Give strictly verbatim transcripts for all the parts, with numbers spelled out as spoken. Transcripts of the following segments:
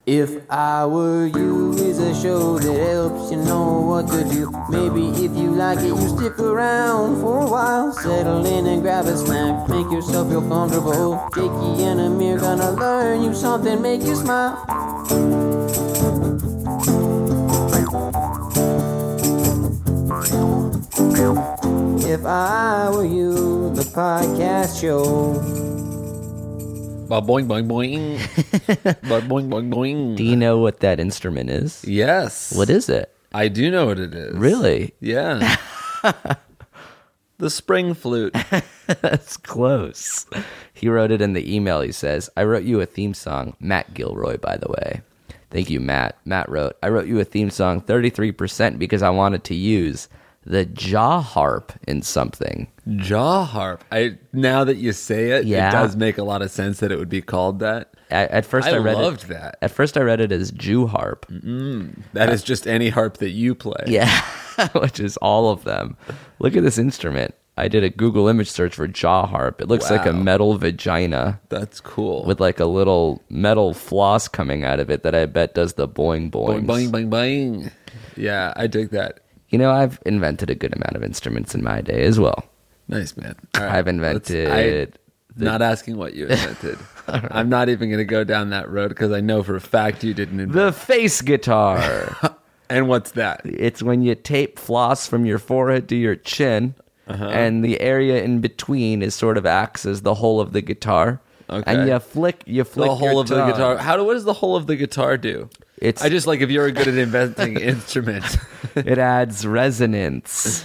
If I Were You is a show that helps you know what to do. Maybe if you like it, you stick around for a while. Settle in and grab a snack, make yourself feel comfortable. Jakey and Amir gonna learn you something, make you smile. If I Were You, the podcast show. Ba boing boing boing. Ba boing boing boing. Do you know what that instrument is? Yes. What is it? I do know what it is. Really? Yeah. The spring flute. That's close. He wrote it in the email. He says, I wrote you a theme song. Matt Gilroy, by the way. Thank you, Matt. Matt wrote, I wrote you a theme song thirty-three percent because I wanted to use the jaw harp in something. Jaw harp. I now that you say it, Yeah. it does make a lot of sense that it would be called that. At, at first, I, I read loved it, that. At first, I read it as Jew harp. That is just any harp that you play. Yeah, which is all of them. Look at this instrument. I did a Google image search for jaw harp. It looks like a Wow. metal vagina That's cool. with like a little metal floss coming out of it that I bet does the boing boings. boing boing boing boing. Yeah, I dig that. You know, I've invented a good amount of instruments in my day as well. Nice, man. All right, I've let's- invented I- the- not asking what you invented. I'm not even going to go down that road because I know for a fact you didn't invent. the face guitar. And what's that? It's when you tape floss from your forehead to your chin, Uh-huh. and the area in between is sort of acts as the whole of the guitar. Okay. And you flick, you flick The whole your of the tongue. guitar. How do what does the whole of the guitar do? It's I just like if you're good at inventing instruments. it adds resonance.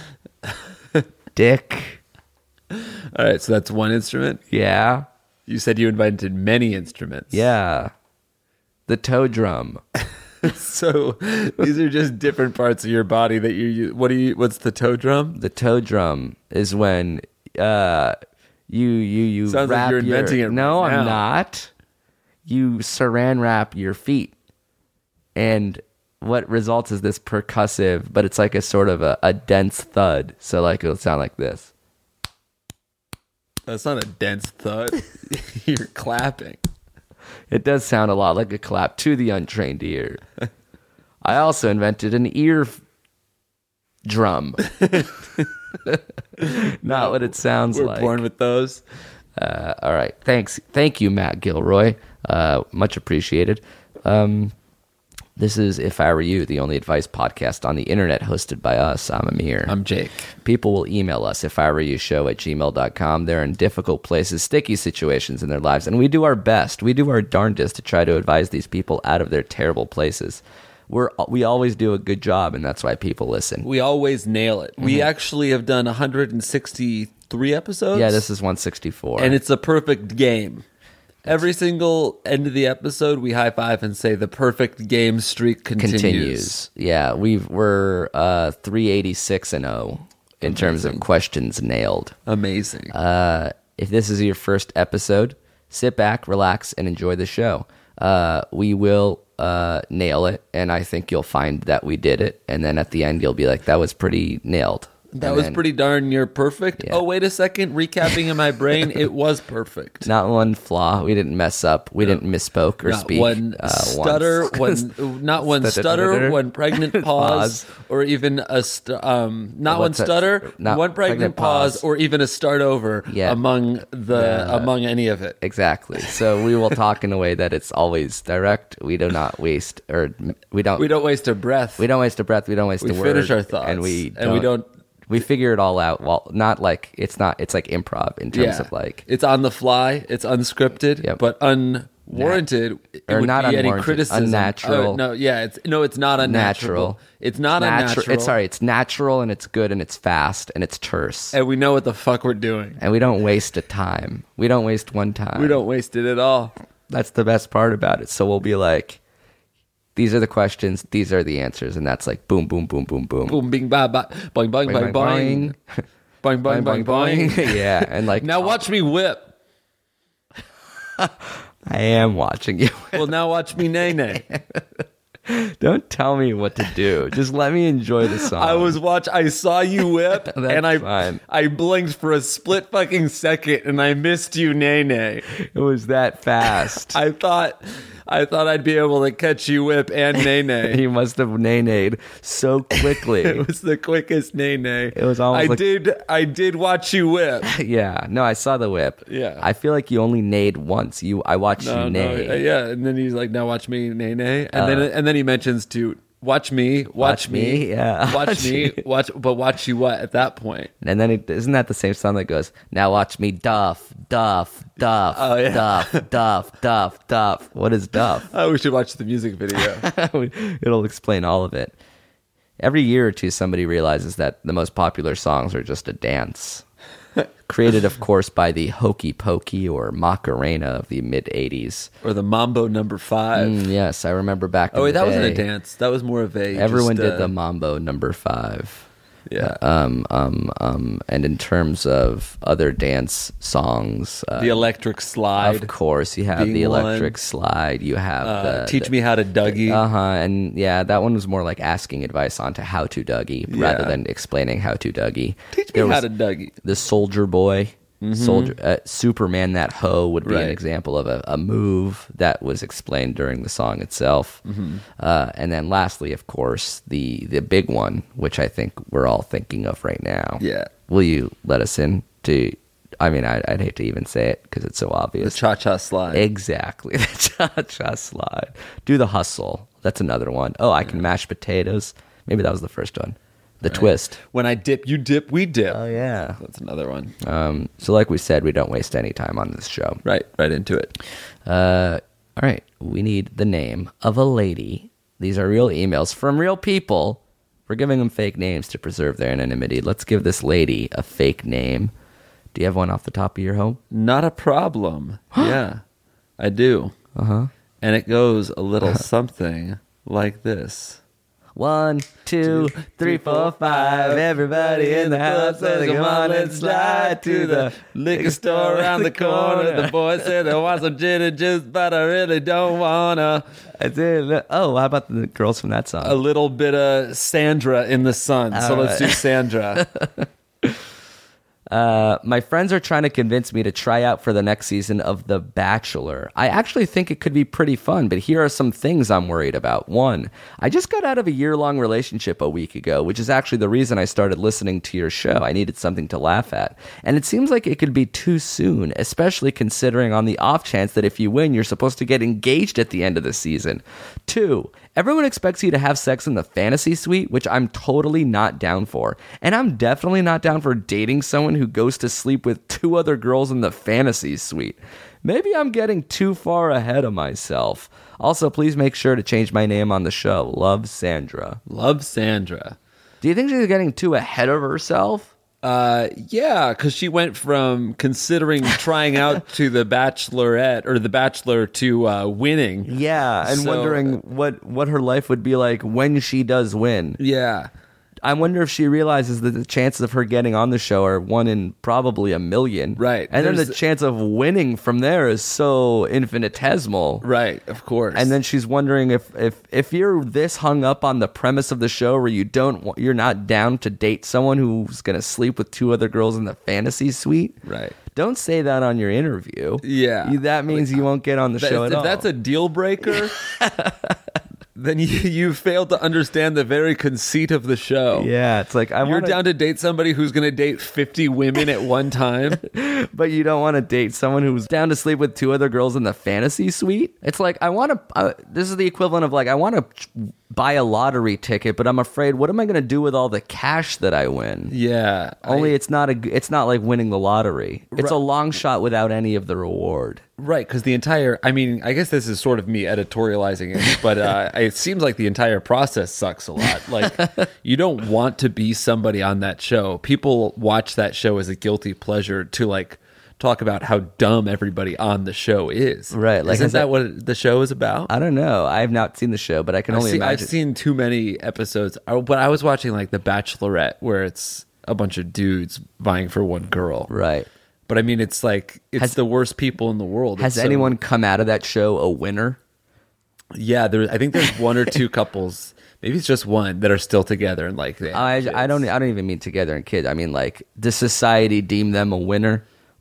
Dick. All right, so that's one instrument. Yeah. You said you invented many instruments. Yeah. The toe drum. So these are just different parts of your body that you use. What do you? What's the toe drum? The toe drum is when uh you you you Sounds like wrap you're your- inventing it No, right I'm now. not. You saran wrap your feet, and what results is this percussive, but it's like a sort of a, a dense thud. So like it'll sound like this. That's not a dense thud. You're clapping. It does sound a lot like a clap to the untrained ear. I also invented an ear f- drum. Not what it sounds We're like. born with those. Uh, all right. Thanks. Thank you, Matt Gilroy. Uh, much appreciated. Um, this is If I Were You, the only advice podcast on the internet hosted by us. I'm Amir. I'm Jake. People will email us, if I were you show at gmail dot com. They're in difficult places, sticky situations in their lives, and we do our best. We do our darndest to try to advise these people out of their terrible places. We're, we always do a good job, and that's why people listen. We always nail it. We actually have done one hundred sixty-three episodes. Yeah, this is one sixty-four. and it's a perfect game. Every single end of the episode, we high five and say the perfect game streak continues. continues. Yeah, we've, we're uh, three eighty-six and oh in terms of questions nailed. Amazing. Uh, if this is your first episode, sit back, relax, and enjoy the show. Uh, we will uh, nail it, and I think you'll find that we did it. And then at the end, you'll be like, that was pretty nailed. that And was then pretty darn near perfect. Yeah. Oh, wait a second. Recapping in my brain, it was perfect. Not one flaw. We didn't mess up. We didn't misspoke or Not speak. one uh, stutter, once. one not one Stutter- stutter, one pregnant pause, Pause. or even a st- um, not one What's that? stutter, Not one pregnant, pregnant pause, pause. or even a start over Yeah. among the Yeah. among any of it. Exactly. So we will talk in a way that it's always direct. We do not waste, or we don't. We don't waste a breath. We don't waste a breath. We don't waste We a word. finish our thoughts, and we and we don't- We figure it all out. Well, not like it's not. It's like improv in terms yeah. of like. it's on the fly, it's unscripted, Yep. but unwarranted. It Or would not be any unwarranted, criticism. unnatural. Oh, no, yeah, it's no, it's not unnatural. Natural. It's not Natu- unnatural. It's sorry. It's natural and it's good and it's fast and it's terse. and we know what the fuck we're doing. And we don't waste a time. We don't waste one time. We don't waste it at all. That's the best part about it. So we'll be like, these are the questions, these are the answers, and that's like boom, boom, boom, boom, boom. Boom, bing, ba, ba, boing, boing, boing, boing, boing, boing, boing, boing. Yeah, and like Now watch me whip. I am watching you. Well, now watch me nay nay. Don't tell me what to do. Just let me enjoy the song. I was watch. I saw you whip, That's and I fine. I blinked for a split fucking second, and I missed you nay nay. It was that fast. I thought I thought I'd be able to catch you whip and nay nay. He must have nay-nayed so quickly. It was the quickest nay nay. It was almost I like- did. I did watch you whip. Yeah, no, I saw the whip. Yeah. I feel like you only nayed once. You, I watched No, you no, nay. uh, yeah, and then he's like, "Now watch me, nay nay," and then and then he mentions to watch me, watch, Watch me, me, yeah. watch Watch me, me. watch, but watch you what at that point? And then it, isn't that the same song that goes, now watch me duff, duff, duff, Oh, yeah. duff, duff, duff, duff. What is duff? Oh, we should watch the music video. It'll explain all of it. Every year or two, somebody realizes that the most popular songs are just a dance. Created, of course, by the Hokey Pokey or Macarena of the mid-eighties. Or the Mambo Number Five. Mm, yes, I remember back in oh wait, the that wasn't a day, dance. That was more of a. Everyone just, did uh, the Mambo Number Five. yeah. Um, um, um, and in terms of other dance songs, uh, the electric slide. of course, you have being the electric one. slide. You have Uh, the, teach the, me how to Dougie. Uh huh. And yeah, that one was more like asking advice onto how to Dougie rather Yeah. than explaining how to Dougie. Teach me There how was to Dougie. the Soldier Boy. Soldier, uh, Superman, that hoe would be Right. an example of a, a move that was explained during the song itself. Uh, and then, lastly, of course, the the big one, which I think we're all thinking of right now. Yeah. Will you let us in to? I mean, I, I'd hate to even say it because it's so The obvious. cha cha slide. Exactly, the cha-cha slide. Do the hustle. That's another one. Oh, I can mash potatoes. Maybe that was the first one. The twist. When I dip, you dip, we dip. Oh yeah. That's another one. Um, so, like we said, we don't waste any time on this show. Right, right into it. Uh, all right, we need the name of a lady. These are real emails from real people. We're giving them fake names to preserve their anonymity. Let's give this lady a fake name. Do you have one off the top of your home? Not a problem. Yeah, I do. Uh huh. And it goes a little something like this. One, two, three, four, five. Everybody in the house says, come on, let's slide to the liquor store around the corner. The boy said, I want some gin and juice, but I really don't wanna. I did. Oh, how about the girls from that song? A little bit of Sandra in the sun. So All let's do right. Sandra. Uh, my friends are trying to convince me to try out for the next season of The Bachelor. I actually think it could be pretty fun, but here are some things I'm worried about. One, I just got out of a year-long relationship a week ago, which is actually the reason I started listening to your show. I needed something to laugh at. And it seems like it could be too soon, especially considering on the off chance that if you win, you're supposed to get engaged at the end of the season. Two, everyone expects you to have sex in the fantasy suite, which I'm totally not down for. And I'm definitely not down for dating someone who goes to sleep with two other girls in the fantasy suite. Maybe I'm getting too far ahead of myself. Also, please make sure to change my name on the show. Love, Sandra. Love Sandra. Do you think she's getting too ahead of herself? Uh, yeah, because she went from considering trying out to the Bachelorette or the Bachelor to uh, winning. Yeah, and So- wondering what, what her life would be like when she does win. Yeah. I wonder if she realizes that the chances of her getting on the show are one in probably a million. Right. And then the There's- chance of winning from there is so infinitesimal. Right, of course. And then she's wondering if, if if you're this hung up on the premise of the show where you don't wa- you're not down to date someone who's going to sleep with two other girls in the fantasy suite. Right. Don't say that on your interview. Yeah. You- that means you won't get on the That- show if at all. that's a deal breaker, then you, you failed to understand the very conceit of the show. yeah, it's like I You're want down to date somebody who's going to date fifty women at one time. but you don't want to date someone who's down to sleep with two other girls in the fantasy suite. It's like I want to. Uh, this is the equivalent of like I want to buy a lottery ticket, but I'm afraid what am I going to do with all the cash that I win? Yeah. Only I- it's not a. It's not like winning the lottery. It's a Right. long shot without any of the reward. Right, because the entire, I mean, I guess this is sort of me editorializing it, but uh, it seems like the entire process sucks a lot. Like, you don't want to be somebody on that show. People watch that show as a guilty pleasure to, like, talk about how dumb everybody on the show is. Right, like, Isn't has that that- what the show is about? I don't know. I have not seen the show, but I can I've, only seen, I've imagine. seen too many episodes, I- but I was watching, like, The Bachelorette, where it's a bunch of dudes vying for one girl. Right. But, I mean, it's like, it's Has- the worst people in the world. Has It's so- anyone come out of that show a winner? Yeah, there. I think there's one or two couples, maybe it's just one, that are still together and like they. have I, kids. I don't. I don't even mean together and kids. I mean like does society deem them a winner?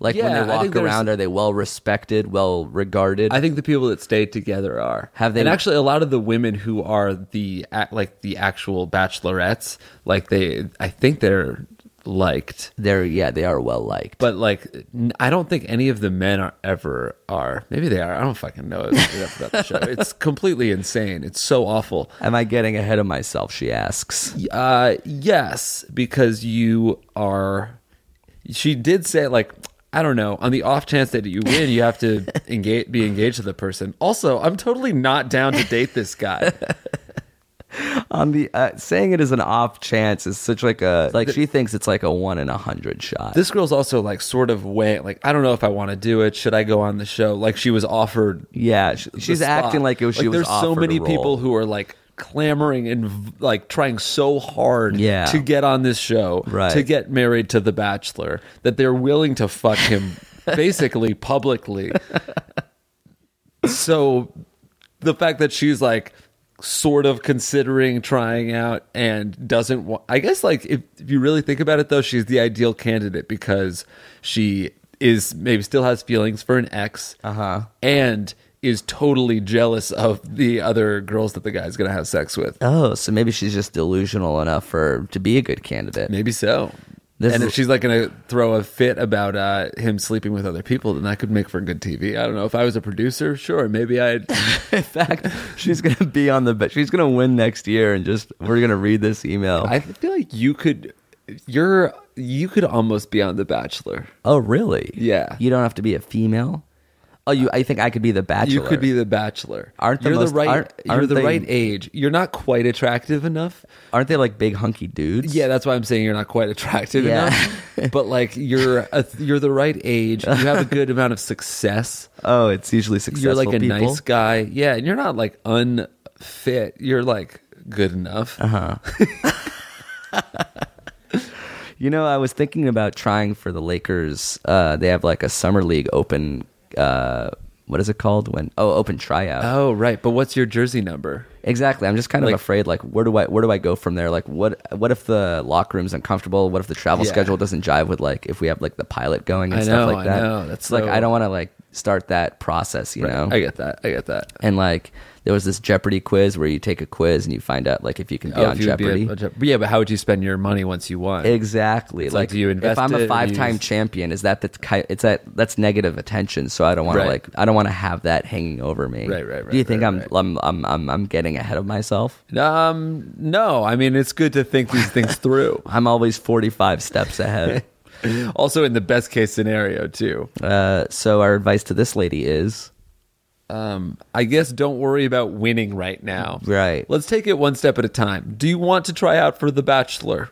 Like when Yeah, they I walk think there's- around, are they well respected, well regarded? I think the people that stay together are. Have they- And actually, a lot of the women who are the a- like the actual bachelorettes, like they, I think they're liked. They're yeah, they are well liked. But like, n- I don't think any of the men are ever are. Maybe they are. I don't fucking know enough about the show. It's completely insane. It's so awful. Am I getting ahead of myself? She asks. Uh, yes, because you are. She did say like, I don't know. On the off chance that you win, you have to engage, be engaged to the person. Also, I'm totally not down to date this guy. On the uh, saying it is an off chance is such like a like she thinks it's like a one in a hundred shot. This girl's also like sort of way like I don't know if I want to do it. Should I go on the show? Like she was offered. yeah, she, the she's spot. acting like it was, she Like, was. There's so offered many a role. people who are like clamoring and like trying so hard Yeah. to get on this show, Right. to get married to the Bachelor, that they're willing to fuck him basically publicly. So the fact that she's like sort of considering trying out and doesn't want, I guess like if, if you really think about it though, she's the ideal candidate because she is maybe still has feelings for an ex Uh-huh. and is totally jealous of the other girls that the guy's gonna have sex with. Oh, so maybe she's just delusional enough for to be a good candidate. Maybe so. This and is- if she's like gonna throw a fit about uh, him sleeping with other people, then that could make for good T V. I don't know. If I was a producer, sure, maybe I'd. In fact, she's gonna be on the. She's gonna win next year, and just we're gonna read this email. I feel like you could. You're. You could almost be on The Bachelor. Oh, really? Yeah. You don't have to be a female. Oh, you. I think I could be the Bachelor. You could be The Bachelor. Aren't the you're most- the right? aren't- you're aren't the they- right age. You're not quite attractive enough. Aren't they like big hunky dudes? Yeah, that's why I'm saying you're not quite attractive Yeah. enough. But like you're a, you're the right age. You have a good amount of success. Oh, it's usually successful. You're like a people. nice guy. Yeah, and you're not like unfit. You're like good enough. Uh-huh. You know, I was thinking about trying for the Lakers. Uh, they have like a summer league open. Uh, what is it called? When oh, open tryout. Oh, right. But what's your jersey number? Exactly. I'm just kind of Like- afraid. Like, where do I where do I go from there? Like, what what if the locker room's uncomfortable? What if the travel Yeah. schedule doesn't jive with like if we have like the pilot going and I stuff know, like I that? know. That's It's like so- I don't want to like start that process. You know. I get that. I get that. And like there was this Jeopardy quiz where you take a quiz and you find out like if you can be Oh, on if you would be Jeopardy. a- a Jeop- yeah, but how would you spend your money once you won? Exactly. like, do you invest if I'm it a or five-time use- champion, is that the ki- it's that that's negative attention? So I don't want Right. to like I don't want to have that hanging over me. Right, right, right, Do you think right, I'm, right. I'm I'm I'm I'm getting ahead of myself? Um, no. I mean, it's good to think these things through. I'm always forty-five steps ahead. Also, in the best case scenario, too. Uh, so our advice to this lady is Um, I guess don't worry about winning right now. Right. Let's take it one step at a time. Do you want to try out for The Bachelor?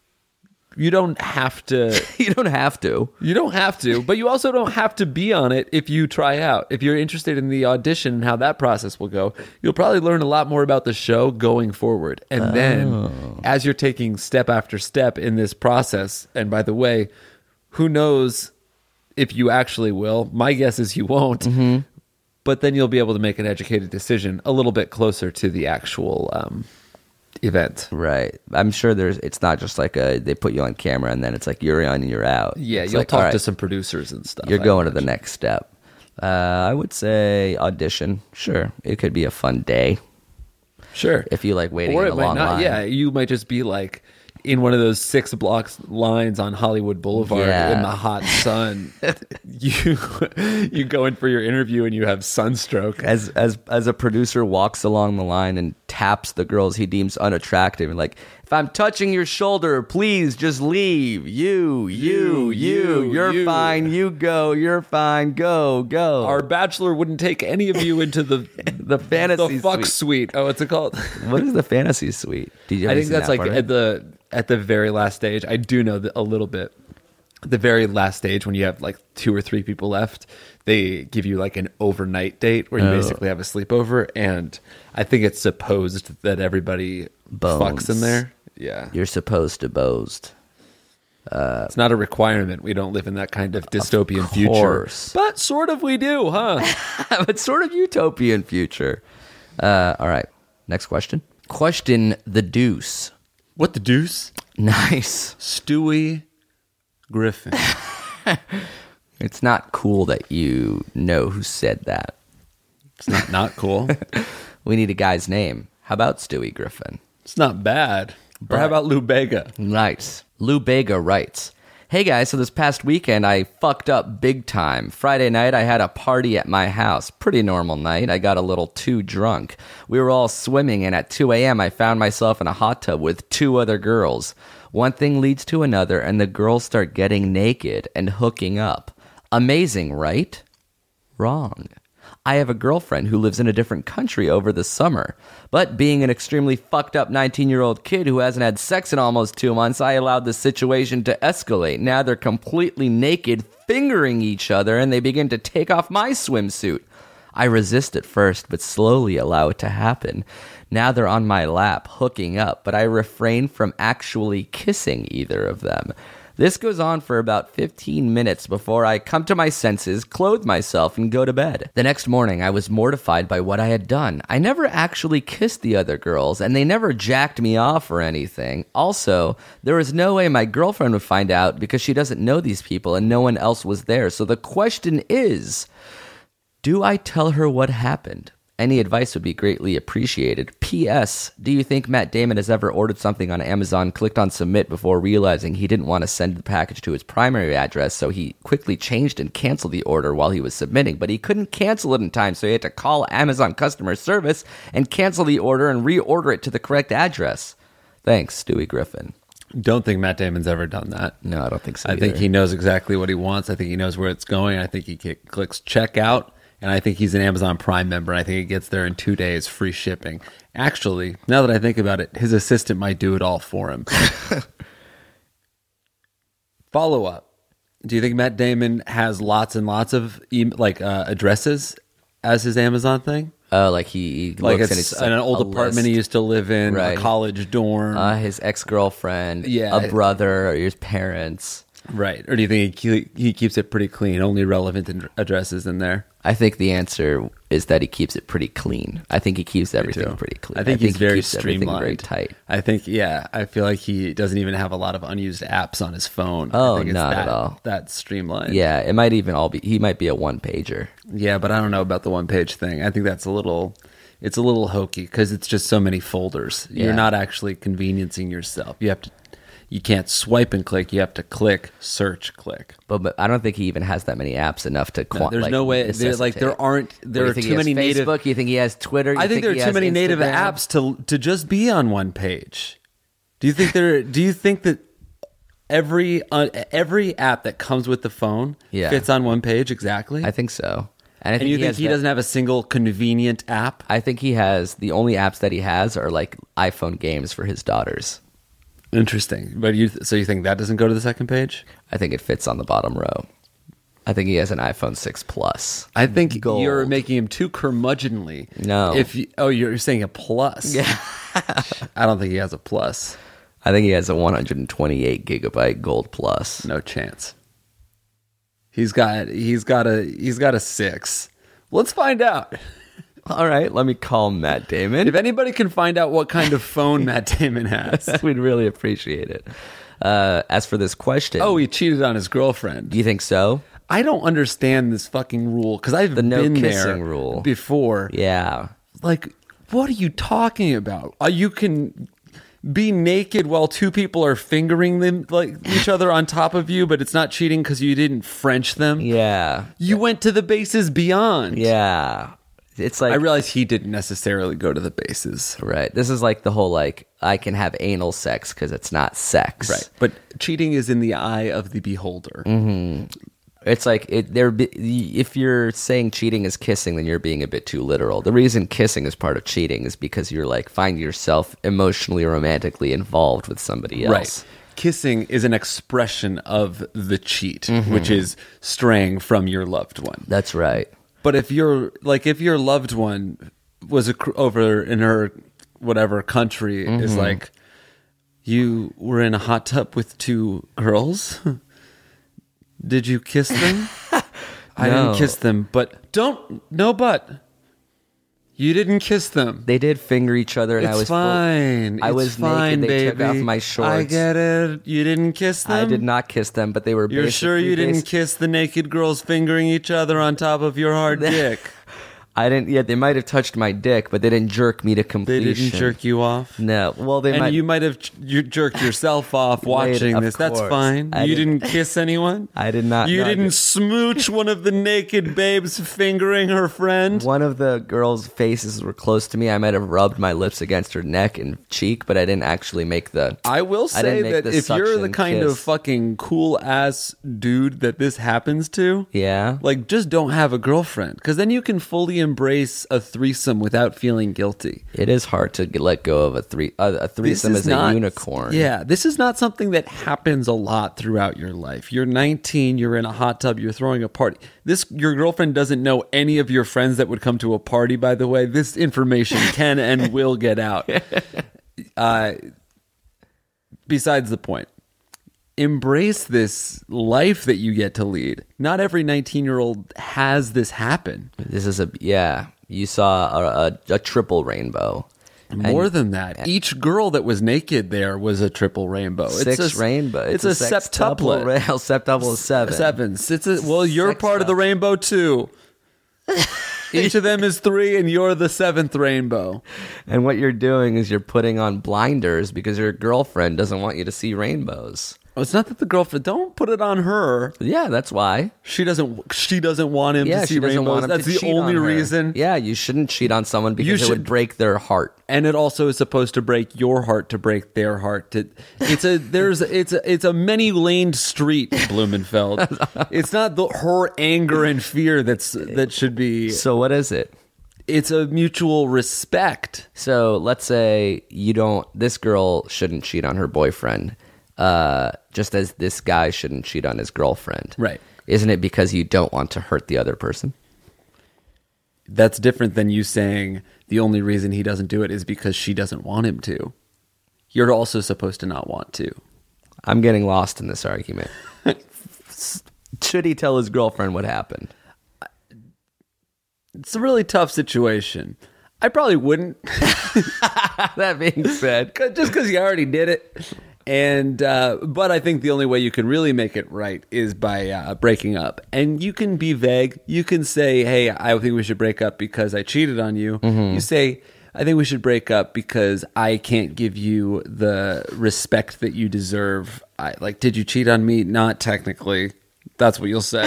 You don't have to. you don't have to. You don't have to, but you also don't have to be on it if you try out. If you're interested in the audition and how that process will go, you'll probably learn a lot more about the show going forward. And then as you're taking step after step in this process, and by the way, who knows if you actually will? My guess is you won't. But then you'll be able to make an educated decision a little bit closer to the actual um, event. Right. I'm sure there's. It's not just like a they put you on camera and then it's like you're on and you're out. Yeah, It's you'll like, talk all right, to some producers and stuff. You're I going to the imagine. next step. Uh, I would say audition. Sure, it could be a fun day Sure. if you like waiting Or in it a might long not. line. Yeah, you might just be like in one of those six blocks lines on Hollywood Boulevard Yeah. in the hot sun. you you go in for your interview and you have sunstroke. As as as a producer walks along the line and taps the girls he deems unattractive and like, if I'm touching your shoulder, please just leave. You, you, you, You, you're you. fine. You go. You're fine. Go, go. Our bachelor wouldn't take any of you into the the fantasy the fuck suite. suite. Oh, what's it called? What is the fantasy suite? Did you I have you think seen that's that like part of at it? the at the very last stage. I do know that a little bit. The very last stage when you have like two or three people left, they give you like an overnight date where you Oh. basically have a sleepover, and I think it's supposed that everybody Bones. fucks in there. Yeah, You're supposed to boast. it's not a requirement. We don't live in that kind of dystopian future, course. but sort of we do, huh? But sort of utopian future. Uh, all right. Next question. Question the deuce. What the deuce? Nice. Stewie Griffin. It's not cool that you know who said that. It's not not cool. We need a guy's name. How about Stewie Griffin? It's not bad. Or how about Lou Bega? Nice. Lou Bega writes, hey guys, so this past weekend I fucked up big time. Friday night I had a party at my house. Pretty normal night. I got a little too drunk. We were all swimming and at two a.m. I found myself in a hot tub with two other girls. One thing leads to another and the girls start getting naked and hooking up. Amazing, right? Wrong. I have a girlfriend who lives in a different country over the summer. But being an extremely fucked up nineteen-year-old kid who hasn't had sex in almost two months, I allowed the situation to escalate. Now they're completely naked, fingering each other, and they begin to take off my swimsuit. I resist at first, but slowly allow it to happen. Now they're on my lap, hooking up, but I refrain from actually kissing either of them. This goes on for about fifteen minutes before I come to my senses, clothe myself, and go to bed. The next morning, I was mortified by what I had done. I never actually kissed the other girls, and they never jacked me off or anything. Also, there was no way my girlfriend would find out because she doesn't know these people and no one else was there. So the question is, do I tell her what happened? Any advice would be greatly appreciated. P S. Do you think Matt Damon has ever ordered something on Amazon, clicked on submit before realizing he didn't want to send the package to his primary address, so he quickly changed and canceled the order while he was submitting, but he couldn't cancel it in time, so he had to call Amazon customer service and cancel the order and reorder it to the correct address? Thanks, Stewie Griffin. Don't think Matt Damon's ever done that. No, I don't think so I either. think he knows exactly what he wants. I think he knows where it's going. I think he clicks checkout. And I think he's an Amazon Prime member. I think he gets there in two days, free shipping. Actually, now that I think about it, his assistant might do it all for him. Follow up. Do you think Matt Damon has lots and lots of e- like uh, addresses as his Amazon thing? Oh, like he, he Like looks it's and it's an like old a apartment list. he used to live in, Right. a college dorm. Uh, his ex-girlfriend, Yeah. a brother, or his parents. Right. Or do you think he, he keeps it pretty clean, only relevant ad- addresses in there? I think the answer is that he keeps it pretty clean. I think he keeps everything too. pretty clean. I think he's very keeps everything streamlined. very tight. I think, yeah, I feel like he doesn't even have a lot of unused apps on his phone. Oh, I think it's not that, at all. That streamlined. Yeah, it might even all be. He might be a one-pager. Yeah, but I don't know about the one page thing. I think that's a little, it's a little hokey because it's just so many folders. Yeah. You're not actually conveniencing yourself. You have to, you can't swipe and click. You have to click, search, click. But, but I don't think he even has that many apps enough to. No, Quant, there's like, no way. There, necessitate. like there aren't. What, There do you are think too he has many native. Facebook? You think he has Twitter? You I think there are he too has many native Instagram? apps to to just be on one page. Do you think there? Do you think that every uh, every app that comes with the phone Yeah. fits on one page exactly? I think so. And, I think and you he think has he that- doesn't have a single convenient app? I think he has the only apps that he has are like iPhone games for his daughters. Interesting. But you so you think that doesn't go to the second page? I think it fits on the bottom row. I think he has an iPhone six Plus. I think Gold. you're making him too curmudgeonly. No. If you, oh, you're saying a plus. Yeah. I don't think he has a plus. I think he has a one hundred twenty-eight gigabyte Gold Plus. No chance. He's got he's got a he's got a six. Let's find out. All right, let me call Matt Damon. If anybody can find out what kind of phone Matt Damon has. We'd really appreciate it. Uh, as for this question, Oh, he cheated on his girlfriend. do you think so? I don't understand this fucking rule because I've The no been kissing there rule. before. Yeah. Like, what are you talking about? Uh, you can be naked while two people are fingering them like each other on top of you, but it's not cheating because you didn't French them. Yeah. You went to the bases beyond. Yeah. It's like I realize he didn't necessarily go to the bases. right. This is like the whole like I can have anal sex because it's not sex. Right. But cheating is in the eye of the beholder. It's like it. There. If you're saying cheating is kissing, then you're being a bit too literal. The reason kissing is part of cheating is because you're like find yourself emotionally or romantically involved with somebody else. Right. Kissing is an expression of the cheat, Mm-hmm. which is straying from your loved one. That's right. But if you're like if your loved one was a, over in her whatever country Mm-hmm. is like you were in a hot tub with two girls, did you kiss them? I No. didn't kiss them, but don't no but You didn't kiss them. They did finger each other, and It's I was full- fine. I It's was fine, naked. They baby. took off my shorts. I get it. You didn't kiss them? I did not kiss them, but they were. You're sure you basically didn't basi- kiss the naked girls fingering each other on top of your hard dick? I didn't. Yeah, they might have touched my dick, but they didn't jerk me to They completion. didn't jerk you off? No. Well, they And might. you might have j- you jerked yourself off watching of this. That's course. fine. I you didn't- didn't kiss anyone? I did not. You no, I didn't did- smooch one of the naked babes fingering her friend? One of the girls' faces were close to me. I might have rubbed my lips against her neck and cheek, but I didn't actually make the. I will I say didn't make that the if you're the suction kind of kiss. fucking cool ass dude that this happens to, Yeah. like just don't have a girlfriend, because then you can fully embrace a threesome without feeling guilty. It is hard to get- let go of a three. Uh, a threesome This is, is not- a unicorn. Yeah, this is not something that happens a lot throughout your life. You're nineteen, you're in a hot tub, you're throwing a party. This your girlfriend doesn't know any of your friends that would come to a party, by the way. This information can and will get out. Uh, besides the point. Embrace this life that you get to lead. Not every nineteen-year-old has this happen. This is a yeah. You saw a, a, a triple rainbow. More And than that, each girl that was naked there was a triple rainbow. six it's a, rainbow. It's, a, sextuple. septuplet. Ra- septuple is seven. Sevens. It's a, well, you're part of the Sextuple. rainbow too. Each of them is three, and you're the seventh rainbow. And what you're doing is you're putting on blinders because your girlfriend doesn't want you to see rainbows. Oh, it's not that the girlfriend. Don't put it on her. Yeah, that's why. She doesn't. She doesn't want him Yeah, to see she doesn't rainbows. want him That's to the cheat only on her. reason. Yeah, you shouldn't cheat on someone because You it would should- break their heart. And it also is supposed to break your heart to break their heart. To, it's a there's it's a it's a many laned street, Blumenfeld. It's not the her anger and fear that's that should be. So what is it? It's a mutual respect. So let's say you don't. This girl shouldn't cheat on her boyfriend, uh, just as this guy shouldn't cheat on his girlfriend. Right. Isn't it because you don't want to hurt the other person? That's different than you saying the only reason he doesn't do it is because she doesn't want him to. You're also supposed to not want to. I'm getting lost in this argument. Should he tell his girlfriend what happened? It's a really tough situation. I probably wouldn't. That being said, 'Cause- just because you already did it. And uh, but I think the only way you can really make it right is by uh, breaking up. And you can be vague. You can say, "Hey, I think we should break up because I cheated on you." Mm-hmm. You say, "I think we should break up because I can't give you the respect that you deserve." I, like, did you cheat on me? Not technically. That's what you'll say.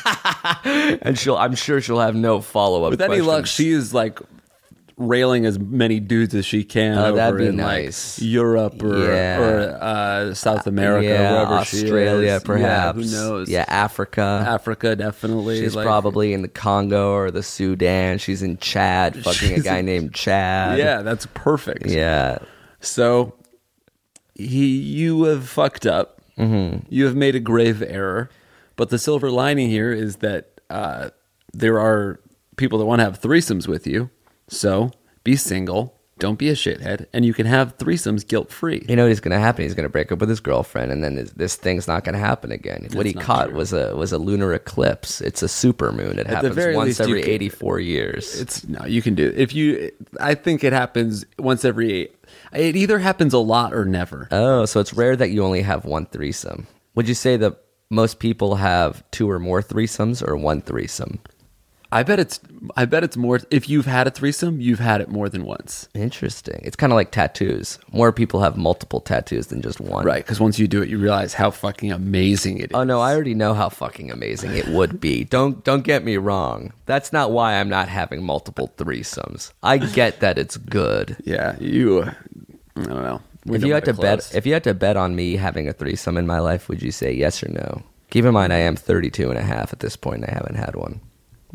and she'll. I'm sure she'll have no follow up. With any luck, she is like railing as many dudes as she can Oh, over that'd be in nice. like Europe or, Yeah. or uh, South America, yeah, wherever Australia, she is. perhaps. Yeah, who knows? Yeah, Africa. Africa, definitely. She's like- probably in the Congo or the Sudan. She's in Chad, fucking a She's guy in- named Chad. Yeah, that's perfect. Yeah. So he, you have fucked up. Mm-hmm. You have made a grave error. But the silver lining here is that uh, there are people that want to have threesomes with you. So be single. Don't be a shithead. And you can have threesomes guilt-free. You know what is going to happen? He's going to break up with his girlfriend, and then this, this thing's not going to happen again. what he not caught true. was a was a lunar eclipse. It's a supermoon. It the happens very once least, you every can- eighty-four years. It's no, you can do it. If you, I think it happens once every eight. It either happens a lot or never. Oh, so it's rare that you only have one threesome. Would you say that most people have two or more threesomes or one threesome? I bet it's, I bet it's more. If you've had a threesome, you've had it more than once. Interesting. It's kind of like tattoos. More people have multiple tattoos than just one. Right, because once you do it, you realize how fucking amazing it is. Oh no, I already know how fucking amazing it would be. Don't don't get me wrong. That's not why I'm not having multiple threesomes. I get that it's good. Yeah, you. I don't know. We If don't you had have to bet, close. if you had to bet on me having a threesome in my life, would you say yes or no? Keep in mind, I am thirty-two and a half at this point. And I haven't had one.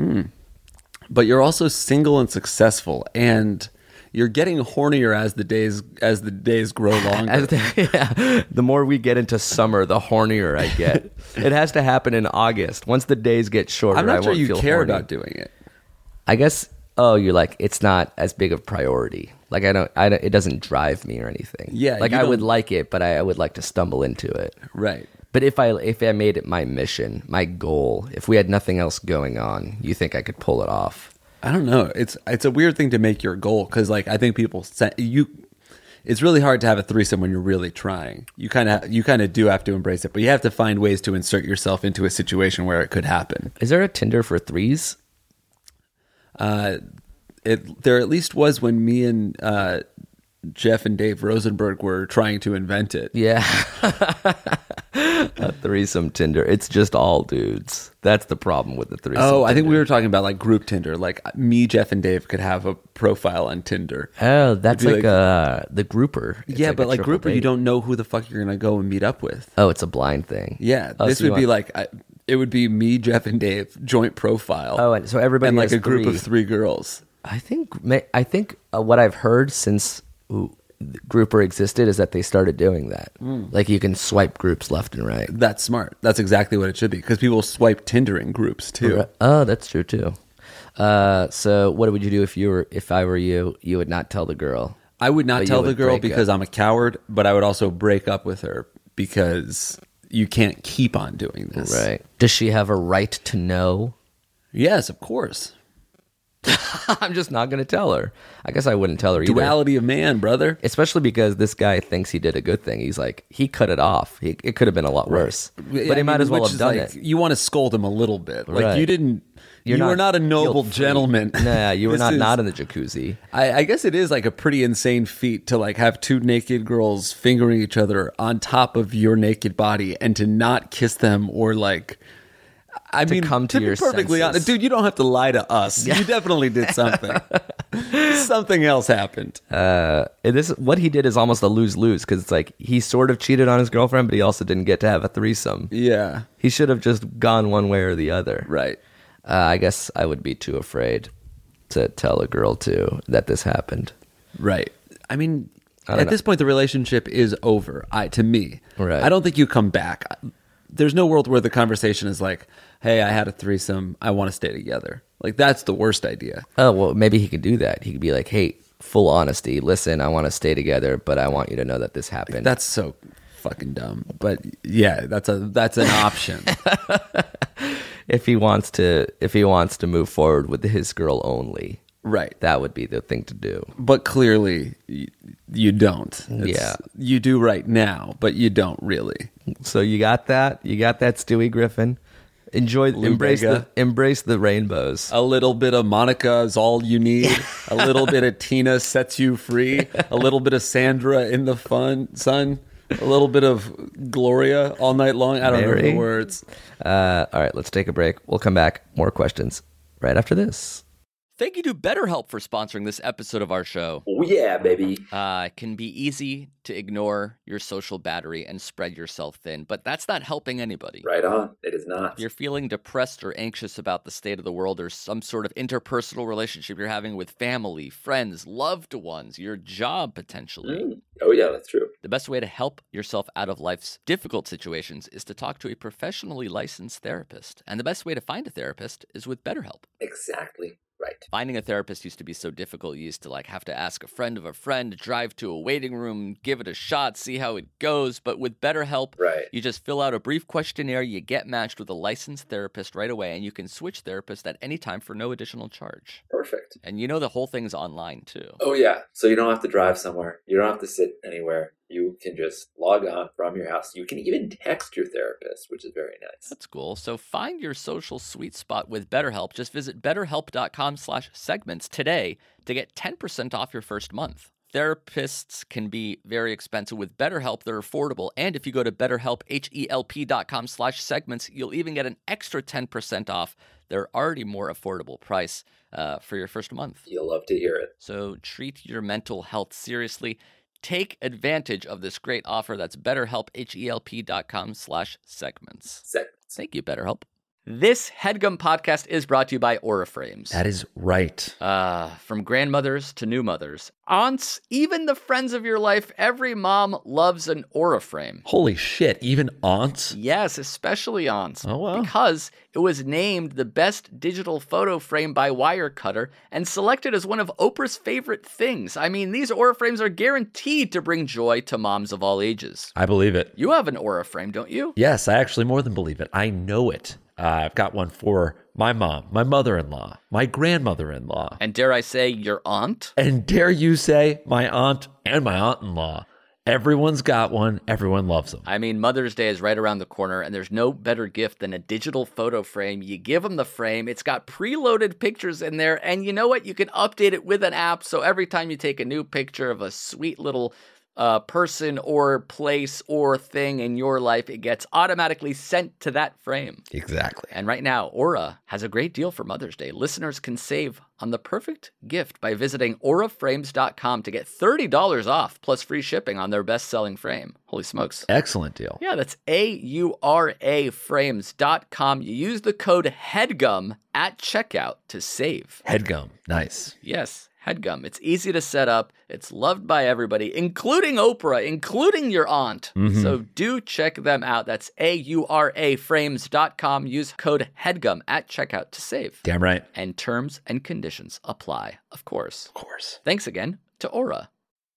But you're also single and successful, and you're getting hornier as the days as the days grow longer. As the, yeah, the more we get into summer, the hornier I get. It has to happen in August. Once the days get shorter, I'm I not sure won't you feel care horny. about doing it. I guess. Oh, you're like it's not as big of a priority. Like I don't. I don't it doesn't drive me or anything. Yeah, Like you I would don't- like it, but I, I would like to stumble into it. Right. But if I if I made it my mission, my goal, if we had nothing else going on, you think I could pull it off? I don't know. It's it's a weird thing to make your goal because, like, I think people say, you. It's really hard to have a threesome when you're really trying. You kind of you kind of do have to embrace it, but you have to find ways to insert yourself into a situation where it could happen. Is there a Tinder for threes? Uh, it there at least was when me and uh, Jeff and Dave Rosenberg were trying to invent it. Yeah. A threesome Tinder. It's just all dudes. That's the problem with the threesome Oh, I think Tinder. we were talking about like group Tinder. Like me, Jeff, and Dave could have a profile on Tinder. Oh, that's It'd like, be like- uh, the grouper. It's yeah, a but like triple grouper, you date. don't know who the fuck you're gonna go and meet up with. Oh, it's a blind thing. Yeah, Oh, this so you would be want- like I, it would be me, Jeff, and Dave joint profile. Oh, and so everybody and like has a group three. of three girls. I think ma- I think uh, what I've heard since ooh, Grouper existed is that they started doing that. Mm. Like you can swipe groups left and right. That's smart. That's exactly what it should be because people swipe Tinder in groups too. Right. Oh, that's true too. Uh, so what would you do if you were if I were you? You would not tell the girl. I would not But you tell the would girl break because up. I'm a coward, but I would also break up with her because you can't keep on doing this. Right. Does she have a right to know? Yes, of course. I'm just not going to tell her. I guess I wouldn't tell her either. Duality of man, brother. Especially because this guy thinks he did a good thing. He's like, he cut it off. He, it could have been a lot worse. But I he might mean, as well which have is done like, it. You want to scold him a little bit. Like Right. you didn't. You're you not were not a noble guilt-free. gentleman. Nah, you were This not is- not in the jacuzzi. I, I guess it is like a pretty insane feat to like have two naked girls fingering each other on top of your naked body and to not kiss them or like. I To mean, come to be your perfectly senses. honest, dude. You don't have to lie to us. You definitely did something. Something else happened. Uh, and this what he did is almost a lose lose because it's like he sort of cheated on his girlfriend, but he also didn't get to have a threesome. Yeah, He should have just gone one way or the other. right. Uh, I guess I would be too afraid to tell a girl too that this happened. Right. I mean, I don't at know. this point, the relationship is over. I to me, Right. I don't think you come back. There's no world where the conversation is like, "Hey, I had a threesome. I want to stay together." Like that's the worst idea. Oh well, maybe he could do that. He could be like, "Hey, full honesty. Listen, I want to stay together, but I want you to know that this happened." That's so fucking dumb. But yeah, that's a that's an option. if he wants to, if he wants to move forward with his girl only, Right. that would be the thing to do. But clearly, you, you don't. It's- Yeah. You do right now, but you don't really. So you got that. You got that, Stewie Griffin. Enjoy, Lou embrace Bega. the embrace the rainbows. A little bit of Monica is all you need. A little bit of Tina sets you free. A little bit of Sandra in the fun sun. A little bit of Gloria all night long. I don't know Mary. the words. Uh, all right, let's take a break. We'll come back. More questions right after this. Thank you to BetterHelp for sponsoring this episode of our show. Oh, yeah, baby. Uh, it can be easy to ignore your social battery and spread yourself thin, but that's not helping anybody. Right on. It is not. If you're feeling depressed or anxious about the state of the world or some sort of interpersonal relationship you're having with family, friends, loved ones, your job potentially, Mm. Oh, yeah, that's true. the best way to help yourself out of life's difficult situations is to talk to a professionally licensed therapist. And the best way to find a therapist is with BetterHelp. Exactly right. Finding a therapist used to be so difficult. You used to like have to ask a friend of a friend, drive to a waiting room, give it a shot, see how it goes. But with BetterHelp, Right. you just fill out a brief questionnaire, you get matched with a licensed therapist right away, and you can switch therapists at any time for no additional charge. Perfect. And you know the whole thing's online too. Oh, yeah. So you don't have to drive somewhere. You don't have to sit anywhere. You can just log on from your house. You can even text your therapist, which is very nice. That's cool. So find your social sweet spot with BetterHelp. Just visit betterhelp.com slash segments today to get ten percent off your first month. Therapists can be very expensive. With BetterHelp, they're affordable. And if you go to betterhelp, H-E-L-P dot com slash segments, you'll even get an extra ten percent off their already more affordable price uh, for your first month. You'll love to hear it. So treat your mental health seriously. Take advantage of this great offer. That's betterhelp, H-E-L-P dot com slash segments. Segments. Thank you, BetterHelp. This HeadGum podcast is brought to you by Auraframes. That is right. Uh, from grandmothers to new mothers, aunts, even the friends of your life, every mom loves an Auraframe. Holy shit. Even aunts? Yes, especially aunts. Oh, wow. Because it was named the best digital photo frame by Wirecutter and selected as one of Oprah's favorite things. I mean, these Auraframes are guaranteed to bring joy to moms of all ages. I believe it. You have an Auraframe, don't you? Yes, I actually more than believe it. I know it. Uh, I've got one for my mom, my mother-in-law, my grandmother-in-law, And dare I say, your aunt? and dare you say my aunt and my aunt-in-law. Everyone's got one. Everyone loves them. I mean, Mother's Day is right around the corner, and there's no better gift than a digital photo frame. You give them the frame, it's got preloaded pictures in there, and you know what? You can update it with an app, so every time you take a new picture of a sweet little uh, person or place or thing in your life, it gets automatically sent to that frame. Exactly. And right now, Aura has a great deal for Mother's Day. Listeners can save on the perfect gift by visiting aura frames dot com to get thirty dollars off plus free shipping on their best-selling frame. Holy smokes. Excellent deal. Yeah, that's A U R A frames dot com. You use the code HEADGUM at checkout to save. Headgum. Nice. Yes, HEADGUM. It's easy to set up. It's loved by everybody, including Oprah, including your aunt. Mm-hmm. So do check them out. That's A U R A frames dot com. Use code HEADGUM at checkout to save. Damn right. And terms and conditions apply, of course. Of course. Thanks again to Aura.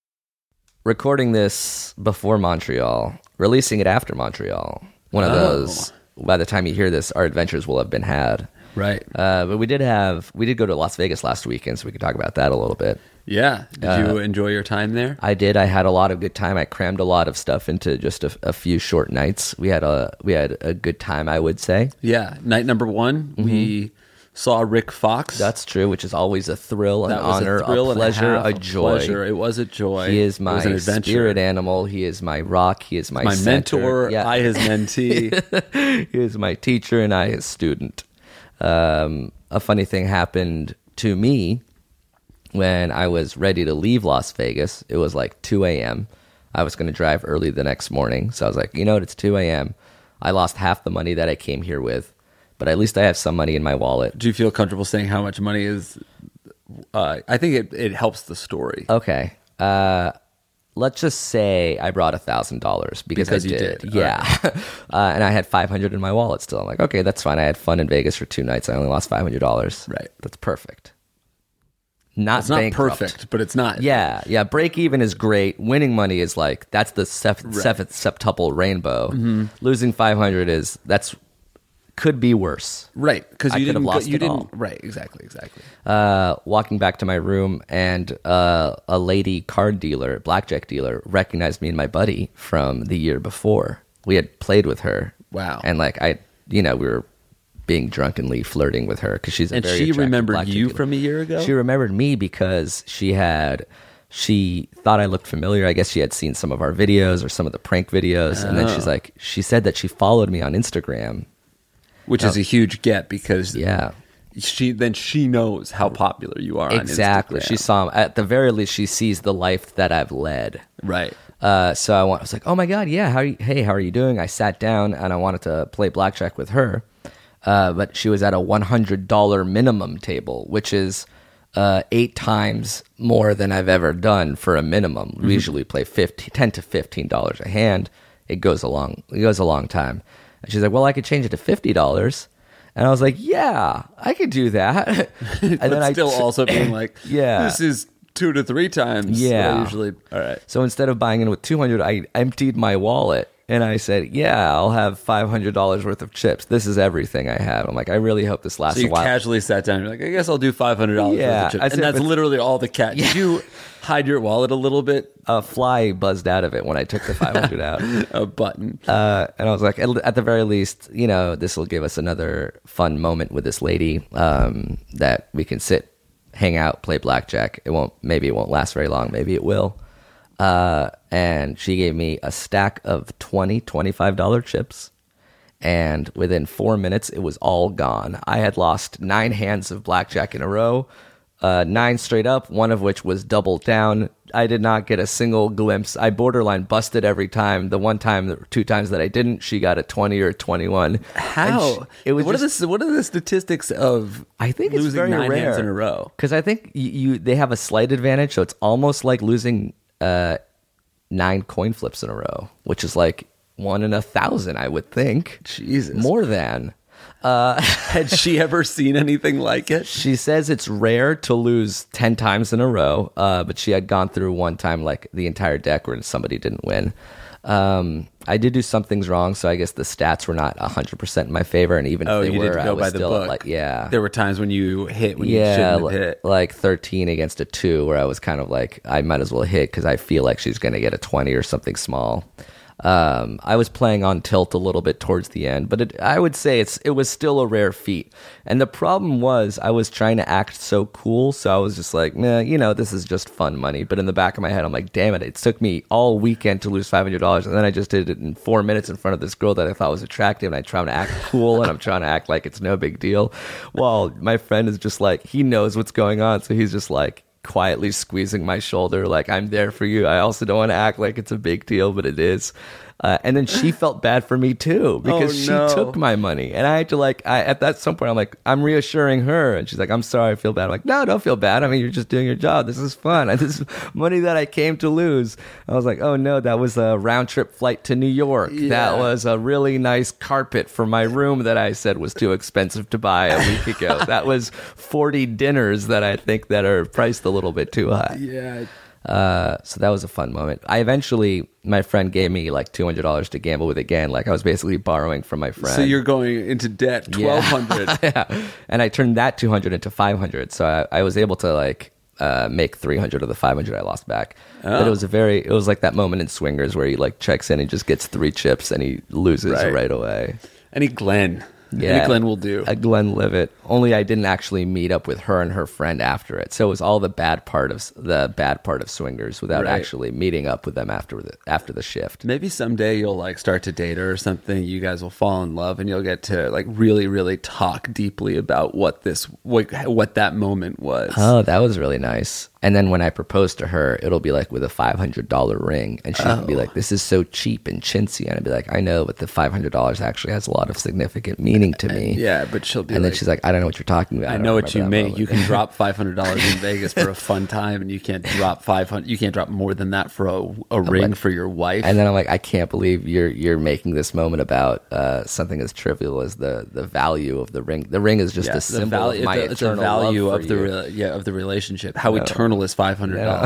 Recording this before Montreal, releasing it after Montreal. One of Oh. those. By the time you hear this, our adventures will have been had. Right. Uh, but we did have we did go to Las Vegas last weekend, so we could talk about that a little bit. Yeah. Did Uh, you enjoy your time there? I did. I had a lot of good time. I crammed a lot of stuff into just a, a few short nights. We had a we had a good time, I would say. Yeah. Night number one, we saw Rick Fox. That's true, which is always a thrill, an That was honor, a, thrill a pleasure, and a, a, half, joy. pleasure. It was a joy. He is It my was an adventure. spirit animal. He is my rock. He is my, My center. mentor. Yeah. I his mentee. He is my teacher, and I his student. Um, a funny thing happened to me when I was ready to leave Las Vegas. It was like two a.m. I was going to drive early the next morning. So I was like, you know what? It's two a.m. I lost half the money that I came here with, but at least I have some money in my wallet. Do you feel comfortable saying how much money is? Uh, I think it, it helps the story. Okay. Uh, let's just say I brought a thousand dollars because, Because I you did. did. Yeah. uh, and I had five hundred in my wallet still. I'm like, okay, that's fine. I had fun in Vegas for two nights. I only lost five hundred dollars. Right. That's perfect. Not It's not bankrupt. perfect, but it's not. Yeah, yeah. Break even is great. Winning money is like that's the sep- Right. seventh septuple rainbow. Losing five hundred is that's could be worse. Right. Because I you could have didn't. lost you it didn't. all. Right. Exactly. Exactly. Uh, walking back to my room, and uh, a lady card dealer, blackjack dealer, recognized me and my buddy from the year before. We had played with her. Wow. And like I, you know, we were being drunkenly flirting with her because she's a And very she attractive remembered blackjack you dealer. from a year ago? She remembered me because she had. She thought I looked familiar. I guess she had seen some of our videos or some of the prank videos, and then she's Oh. like, she said that she followed me on Instagram. Which is a huge get because Yeah. she then she knows how popular you are. Exactly. On Instagram. She saw, at the very least, she sees the life that I've led. right. Uh, so I, want, I was like, oh my God, yeah, how are you, hey, how are you doing? I sat down and I wanted to play blackjack with her. Uh, but she was at a one hundred dollars minimum table, which is uh, eight times more than I've ever done for a minimum. We usually play fifteen, ten to fifteen dollars a hand. It goes a long, it goes a long time. And she's like, well, I could change it to fifty dollars. And I was like, yeah, I could do that. and But then I still t- also being like, Yeah. this is two to three times. what I Yeah. usually. All right. So instead of buying in with two hundred, I emptied my wallet and I said, yeah, I'll have five hundred dollars worth of chips. This is everything I have. I'm like, I really hope this lasts So you a while. casually sat down. You're like, I guess I'll do five hundred dollars. Yeah, worth of chips. I and said, that's but- literally all the cat. Did you hide your wallet a little bit? A fly buzzed out of it when I took the five hundred out. A button. Uh, and I was like, at, at the very least, you know, this will give us another fun moment with this lady um, that we can sit, hang out, play blackjack. It won't, maybe it won't last very long. Maybe it will. Uh, and she gave me a stack of twenty, twenty-five dollar chips. And within four minutes, it was all gone. I had lost nine hands of blackjack in a row, uh, nine straight up, one of which was double down. I did not get a single glimpse. I borderline busted every time. The one time, the two times that I didn't, she got a twenty or twenty-one. And How? she- it was what just, are the what are the statistics of? I think it's losing very nine rare hands in a row. because I think you, you they have a slight advantage, so it's almost like losing uh, nine coin flips in a row, which is like one in a thousand, I would think. Jesus. more than. Uh, Had she ever seen anything like it? She says it's rare to lose ten times in a row, uh, but she had gone through one time like the entire deck where somebody didn't win. Um, I did do some things wrong, so I guess the stats were not one hundred percent in my favor, and even Oh, if they you were, didn't I go was by the still book. like, yeah. There were times when you hit when you yeah, shouldn't li- have hit. like thirteen against a two, where I was kind of like, I might as well hit because I feel like she's going to get a twenty or something small. Um, I was playing on tilt a little bit towards the end, but it, I would say it's it was still a rare feat. And the problem was I was trying to act so cool, so I was just like, nah, you know, this is just fun money. But in the back of my head, I'm like, damn it, it took me all weekend to lose five hundred dollars, and then I just did it in four minutes in front of this girl that I thought was attractive, and I try to act cool, and I'm trying to act like it's no big deal. While my friend is just like, he knows what's going on, so he's just like, quietly squeezing my shoulder like, I'm there for you. I also don't want to act like it's a big deal, but it is. Uh, and then she felt bad for me too because Oh, she no. took my money, and I had to like I, at that some point I'm like, I'm reassuring her, and she's like, I'm sorry, I feel bad. I'm like, no, don't feel bad. I mean, you're just doing your job. This is fun. And this is money that I came to lose. I was like, oh no, that was a round trip flight to New York. Yeah. That was a really nice carpet for my room that I said was too expensive to buy a week ago. That was forty dinners that I think that are priced a little bit too high. Yeah. Uh, so that was a fun moment. I eventually, my friend gave me like two hundred dollars to gamble with again. Like I was basically borrowing from my friend. So you're going into debt, twelve hundred. yeah. And I turned that two hundred into five hundred. So I, I was able to like uh, make three hundred of the five hundred I lost back. But it was a very, it was like that moment in Swingers where he like checks in and just gets three chips and he loses Right. right away. Any Glenn. Yeah, Any Glenn will do. A Glenn Livet. Only I didn't actually meet up with her and her friend after it, so it was all the bad part of the bad part of Swingers without Right. actually meeting up with them after the after the shift. Maybe someday you'll like start to date her or something. You guys will fall in love, and you'll get to like really, really talk deeply about what this, what, what that moment was. Oh, that was really nice. And then when I propose to her, it'll be like with a five hundred dollars ring, and she'd Oh. be like, "This is so cheap and chintzy," and I'd be like, "I know, but the five hundred dollars actually has a lot of significant meaning to me." Yeah, but she'll be. And like, then she's like, "I don't know what you're talking about." I don't know what you remember that make. You moment." can drop five hundred dollars in Vegas for a fun time, and you can't drop five hundred. You can't drop more than that for a, a ring like- for your wife. And then I'm like, I can't believe you're you're making this moment about uh, something as trivial as the, the value of the ring. The ring is just Yeah, a symbol value, of my it's a, it's a eternal value love of for the you. re, yeah of the relationship. How No. eternal is five hundred dollars?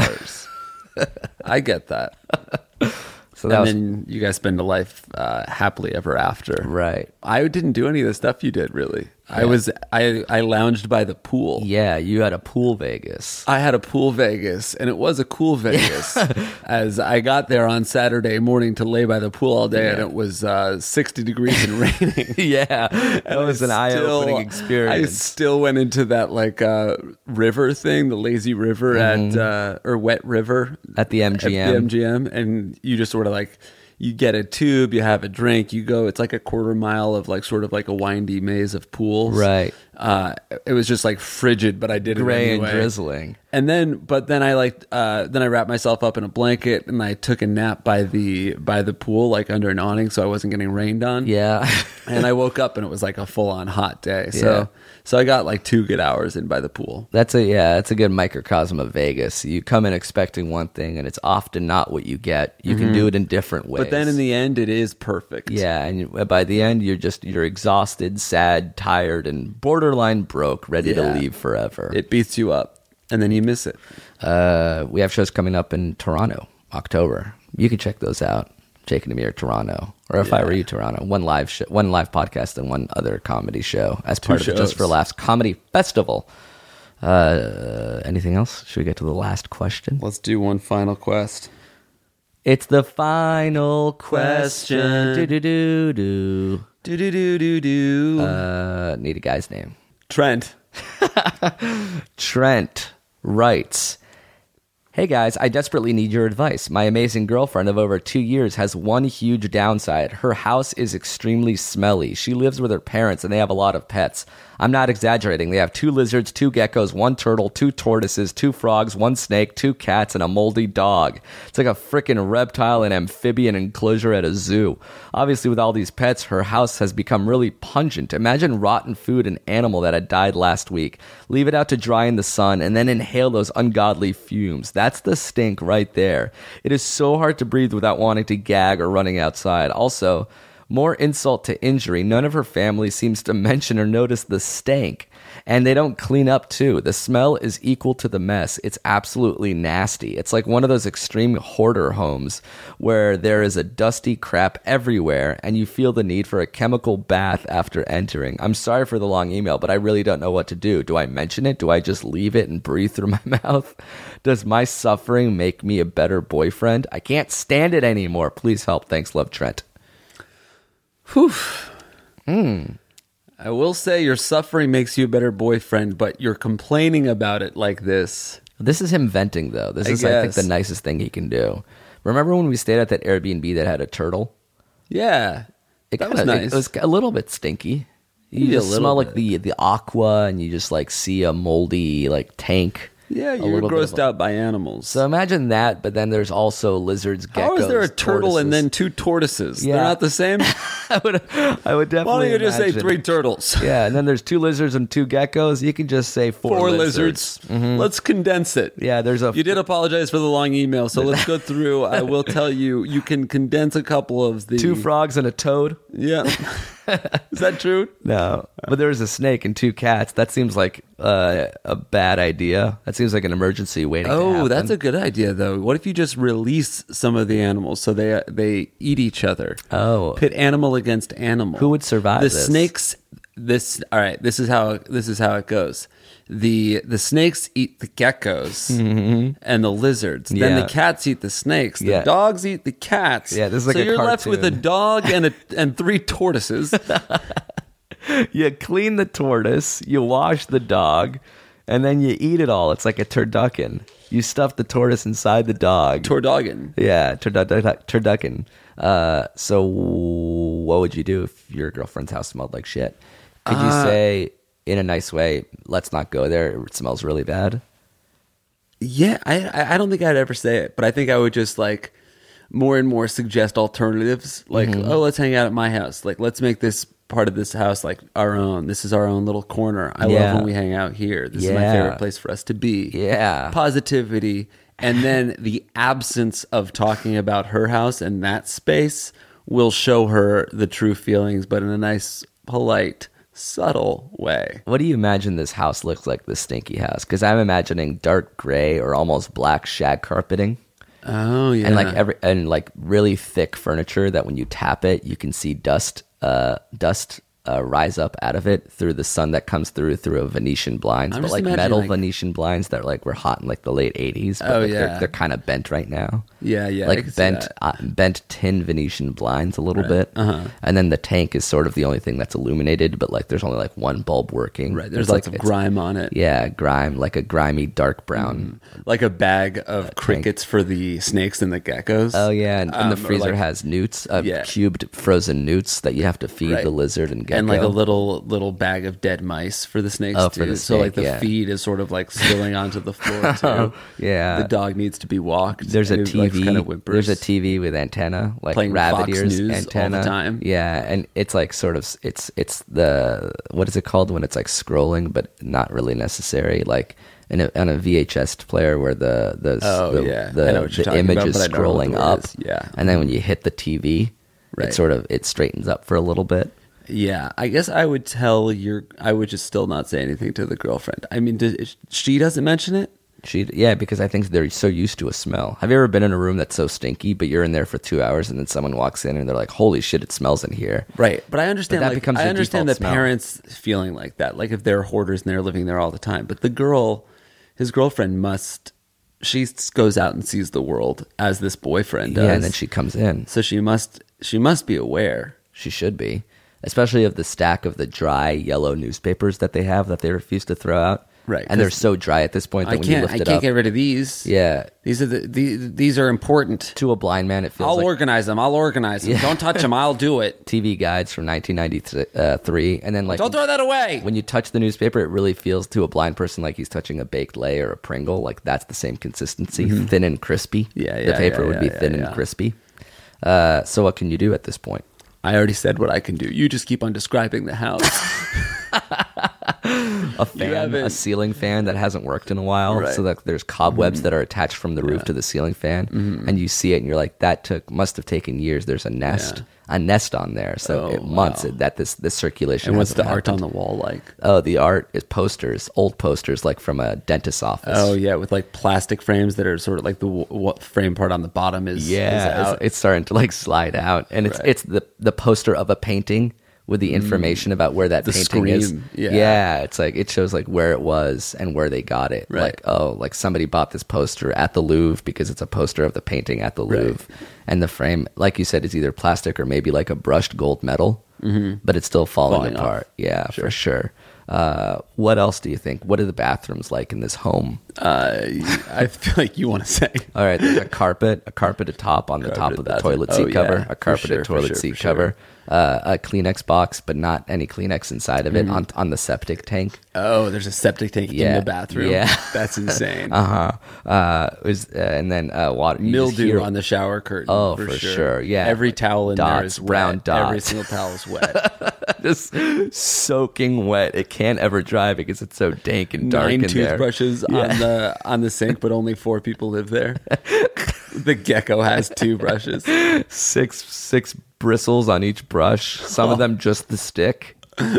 I get that. So that And was then you guys spend a life uh, happily ever after. right. I didn't do any of the stuff you did, really. I was I I lounged by the pool. Yeah, you had a pool Vegas. I had a pool Vegas, and it was a cool Vegas. As I got there on Saturday morning to lay by the pool all day, and it was uh, sixty degrees and raining. Yeah, that was an I eye-opening still- I experience. still went into that like uh, river thing, the lazy river at uh, or wet river At the M G M. At the M G M, and you just sort of like. You get a tube, you have a drink, you go. It's like a quarter mile of like sort of like a windy maze of pools. Right. Uh, it was just like frigid, but I did it Gray anyway. and drizzling. And then, but then I like, uh, then I wrapped myself up in a blanket and I took a nap by the by the pool, like under an awning, so I wasn't getting rained on. Yeah. And I woke up and it was like a full on hot day. So, Yeah. so I got like two good hours in by the pool. That's a yeah, that's a good microcosm of Vegas. You come in expecting one thing, and it's often not what you get. You can do it in different ways. But then in the end, it is perfect. yeah, and you, by the end, you're just you're exhausted, sad, tired, and borderline broke, ready Yeah. to leave forever. It beats you up, and then you miss it. Uh, we have shows coming up in Toronto, October. You can check those out. Jake and Amir, Toronto, or if I were you, Toronto. One live show, one live podcast, and one other comedy show as part of the Just shows. for Laughs Comedy Festival. Uh, anything else? Should we get to the last question? Let's do one final quest. It's the final question. Question. Do do do do. Do do do do do. Uh, need a guy's name. Trent. Trent writes, "Hey guys, I desperately need your advice. My amazing girlfriend of over two years has one huge downside. Her house is extremely smelly. She lives with her parents and they have a lot of pets. I'm not exaggerating. They have two lizards, two geckos, one turtle, two tortoises, two frogs, one snake, two cats, and a moldy dog. It's like a frickin' reptile and amphibian enclosure at a zoo. Obviously, with all these pets, her house has become really pungent. Imagine rotten food and animal that had died last week. Leave it out to dry in the sun and then inhale those ungodly fumes. That's the stink right there. It is so hard to breathe without wanting to gag or running outside. Also, More insult to injury, none of her family seems to mention or notice the stank. And they don't clean up, too. The smell is equal to the mess. It's absolutely nasty. It's like one of those extreme hoarder homes where there is a dusty crap everywhere and you feel the need for a chemical bath after entering. I'm sorry for the long email, but I really don't know what to do. Do I mention it? Do I just leave it and breathe through my mouth? Does my suffering make me a better boyfriend? I can't stand it anymore. Please help. Thanks, love, Trent. Whew. Hmm. I will say your suffering makes you a better boyfriend, but you're complaining about it like this. This is him venting, though. This I is, I think, guess. the nicest thing he can do. Remember when we stayed at that Airbnb that had a turtle? Yeah. It that kinda, was nice. It, it was a little bit stinky. You Maybe a just little smell bit. like the, the aqua, and you just like see a moldy like tank. yeah, a you're little bit grossed of a- out by animals. So imagine that, but then there's also lizards, geckos. How is there a turtle and tortoises. then two tortoises? Yeah. They're not the same? I would, I would Why definitely. don't you just say imagine- three turtles? Yeah, and then there's two lizards and two geckos. You can just say four, Four lizards. lizards. Let's condense it. Yeah, there's a. You did apologize for the long email, so let's go through. I will tell you, you can condense a couple of the... two frogs and a toad. Yeah. Is that true? No, but there's a snake and two cats. That seems like uh, a bad idea. That seems like an emergency waiting to Oh, happen. that's a good idea, though. What if you just release some of the animals so they they eat each other? Oh. Pit animal against animal. Who would survive The this? snakes. This all right. This is how this is how it goes. The the snakes eat the geckos and the lizards. Then Mm-hmm. Yeah. the cats eat the snakes. The Yeah. dogs eat the cats. Yeah, this is like so a you're left with a cartoon. dog and a and three tortoises. You clean the tortoise, you wash the dog, and then you eat it all. It's like a turducken. You stuff the tortoise inside the dog. Tordoggin. yeah, turdu- turducken. Uh, so what would you do if your girlfriend's house smelled like shit? Could you Uh, say in a nice way, let's not go there, it smells really bad? Yeah, I I- I don't think I'd ever say it, but I think I would just like more and more suggest alternatives. Like, Mm-hmm. oh, let's hang out at my house. Like, let's make this part of this house like our own. This is our own little corner. I Yeah. love when we hang out here. This is my Yeah. favorite place for us to be. Yeah. Positivity. And then the absence of talking about her house and that space will show her the true feelings, but in a nice, polite, subtle way. What do you imagine this house looks like, this stinky house? Because I'm imagining dark gray or almost black shag carpeting. Oh, yeah. And like every and like really thick furniture that when you tap it, you can see dust, uh, dust uh, rise up out of it through the sun that comes through through a Venetian blinds, I'm but just like imagining, metal like- Venetian blinds that like were hot in like the late eighties. But Oh, like, yeah. they're, they're kind of bent right now. Yeah, yeah, I like can see bent, that. uh, bent tin Venetian blinds a little Right. bit. Uh-huh. And then the tank is sort of the only thing that's illuminated, but like there's only like one bulb working. Right. There's It's lots like, of it's- grime on it. Yeah, grime, like a grimy dark brown. Like a bag of crickets for the snakes and the geckos. Oh yeah, and, and the Um, or freezer like- has newts, uh, Yeah. cubed frozen newts that you have to feed Right. the lizard and gecko. and like a little little bag of dead mice for the snakes Oh, too. for the so like snake, the yeah. feed is sort of like spilling onto the floor too. Yeah. the dog needs to be walked. There's a and it, T V. like, kind of whimpers. There's a T V with antenna, like Playing rabbit Fox ears News all the antenna. time. Yeah, and it's like sort of it's it's the what is it called when it's like scrolling but not really necessary, like in a, on a V H S player where the the Oh, the, yeah. the, I know what you're the talking image about, is but I don't know what scrolling the word up. is. Yeah. and then when you hit the T V, Right. it sort of it straightens up for a little bit. Yeah, I guess I would tell your. I would just still not say anything to the girlfriend. I mean, does, she doesn't mention it. She, yeah, because I think they're so used to a smell. Have you ever been in a room that's so stinky, but you're in there for two hours and then someone walks in and they're like, "Holy shit, it smells in here." Right, but I understand. But that like, becomes I the understand the default smell. parents feeling like that. Like if they're hoarders and they're living there all the time, but the girl, his girlfriend, must. She goes out and sees the world as this boyfriend does. Yeah, and then she comes in. So she must. She must be aware. She should be, especially of the stack of the dry yellow newspapers that they have that they refuse to throw out. Right, and they're 'cause so dry at this point that I when you can't. lift I it can't up, get rid of these. yeah, These are the, the these are important. to a blind man, it feels I'll like organize them. I'll organize them. Yeah. Don't touch them. I'll do it. T V guides from nineteen ninety-three, and then like Don't throw that away. when you touch the newspaper, it really feels to a blind person like he's touching a baked lay or a Pringle. Like that's the same consistency, thin and crispy. Mm-hmm. Yeah, the yeah, paper yeah, would be yeah, thin yeah, and yeah. crispy. Uh, so what can you do at this point? I already said what I can do. You just keep on describing the house. a fan, haven't- a ceiling fan that hasn't worked in a while. Right. So that there's cobwebs that are attached from the roof to the ceiling fan, and you see it, and you're like, that took must have taken years. There's a nest, Yeah. a nest on there. So Oh, it months wow. it, that this this circulation. And what's the hasn't art on happened. the wall like? Oh, the art is posters, old posters like from a dentist's office. Oh yeah, with like plastic frames that are sort of like the w- what frame part on the bottom is yeah, is out. it's, it's starting to like slide out, and it's Right. it's the the poster of a painting with the information about where that The painting is. screen, yeah. it's like it shows like where it was and where they got it. Right. Like oh, like somebody bought this poster at the Louvre because it's a poster of the painting at the Louvre, and the frame, like you said, is either plastic or maybe like a brushed gold metal, mm-hmm. but it's still falling, Falling apart. off. Yeah, for sure. Uh, what else do you think? What are the bathrooms like in this home? Uh, I feel like you want to say. All right, there's a carpet, a carpeted top on the top Carpeted of the bathroom. toilet Oh, seat cover, yeah, a for carpeted sure, for toilet sure, seat for sure. cover, uh, a Kleenex box, but not any Kleenex inside of it on on the septic tank. Oh, there's a septic tank Yeah, in the bathroom. yeah. That's insane. Uh-huh. Uh it was, uh and then uh, water you just Mildew hear- on the shower curtain. Oh, for, for sure. sure, yeah. Every towel in there Dots, is brown wet. Every dots. single towel is wet. just soaking wet. It can't ever dry because it's so dank and dark Nine in there. toothbrushes on the on the sink, but only four people live there. The gecko has two brushes. Six six bristles on each brush. Some of them just the stick.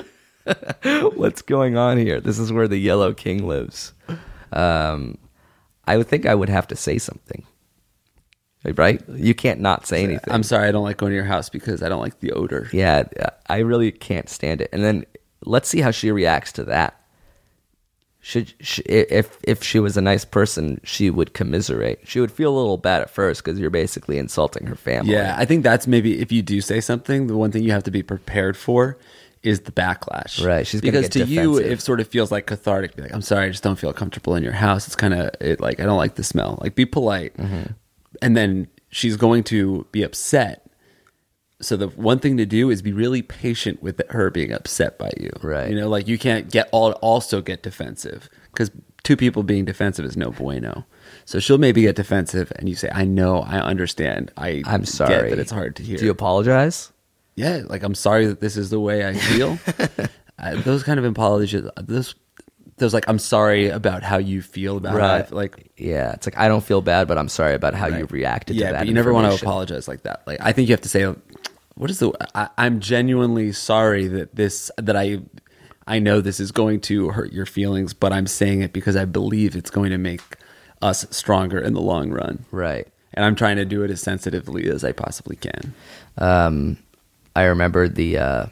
What's going on here? This is where the Yellow King lives. Um, I would think I would have to say something, right? You can't not say anything. I'm sorry, I don't like going to your house because I don't like the odor. Yeah, I really can't stand it. And then let's see how she reacts to that. Should she, if if she was a nice person, she would commiserate. She would feel a little bad at first because you're basically insulting her family. Yeah, I think that's maybe if you do say something, the one thing you have to be prepared for is the backlash. Right, she's gonna because get to you defensive. it sort of feels like cathartic. Be like, I'm sorry, I just don't feel comfortable in your house. It's kind of it like I don't like the smell. Like be polite, Mm-hmm. and then she's going to be upset. So the one thing to do is be really patient with her being upset by you. Right. You know, like you can't get all also get defensive because two people being defensive is no bueno. So she'll maybe get defensive, and you say, "I know, I understand. I I'm get sorry that it's hard to hear." Do you apologize? Yeah, like I'm sorry that this is the way I feel. uh, those kind of apologies. Those, those like I'm sorry about how you feel about Right. it. Like Yeah, it's like I don't feel bad, but I'm sorry about how you right. reacted yeah, to that. but you never want to information. apologize like that. Like I think you have to say, "What is the? I, I'm genuinely sorry that this that I." I know this is going to hurt your feelings, but I'm saying it because I believe it's going to make us stronger in the long run. Right. And I'm trying to do it as sensitively as I possibly can. Um, I remember the uh,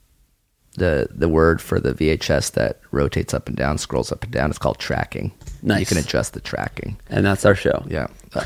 the the word for the V H S that rotates up and down, scrolls up and down. It's called tracking. Nice. You can adjust the tracking. And that's our show. Yeah.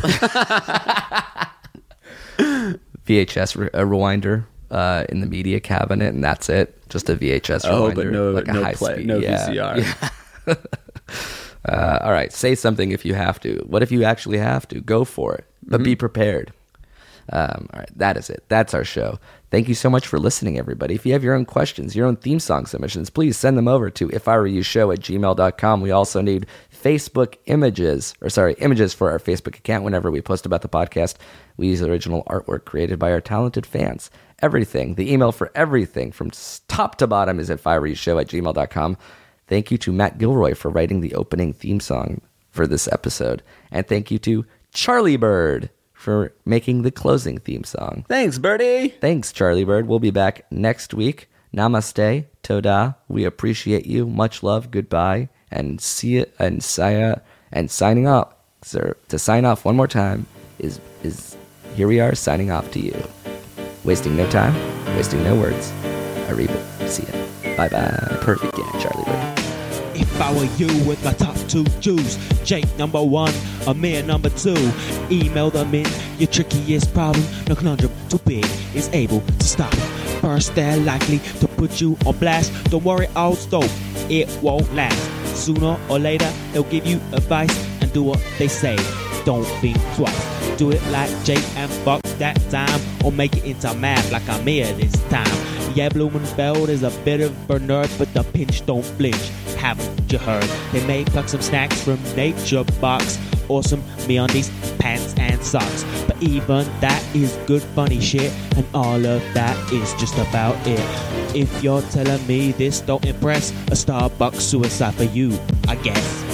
V H S re- a rewinder uh, in the media cabinet, and that's it. Just a V H S Oh, rewinder. but no, like a no high play, speed. no yeah. V C R. Yeah. Uh, all right, say something if you have to. What if you actually have to? Go for it, but be prepared. Um, all right, that is it. That's our show. Thank you so much for listening, everybody. If you have your own questions, your own theme song submissions, please send them over to if I were you show at gmail dot com. We also need Facebook images, or sorry, images for our Facebook account whenever we post about the podcast. We use original artwork created by our talented fans. Everything, the email for everything from top to bottom is if I were you show at gmail dot com. Thank you to Matt Gilroy for writing the opening theme song for this episode. And thank you to Charlie Bird for making the closing theme song. Thanks, Birdie. Thanks, Charlie Bird. We'll be back next week. Namaste, Toda. We appreciate you. Much love. Goodbye. And see it. And saya. And signing off. Sir, to sign off one more time is is here we are signing off to you. Wasting no time. Wasting no words. Arriba. See ya. Bye bye. Perfect game, Charlie Bird. If I were you with my top two Jews, Jake number one, Amir number two, email them in your trickiest problem. No conundrum too big is able to stop. First, they're likely to put you on blast. Don't worry, old stove, it won't last. Sooner or later, they'll give you advice and do what they say. Don't think twice. Do it like Jake and fuck that time, or make it into math like Amir this time. Yeah, Blumenfeld is a bit of a nerd, but the pinch don't flinch. Haven't you heard? They may pluck some snacks from Nature Box. Awesome MeUndies, pants and socks. But even that is good funny shit, and all of that is just about it. If you're telling me this don't impress, a Starbucks suicide for you, I guess.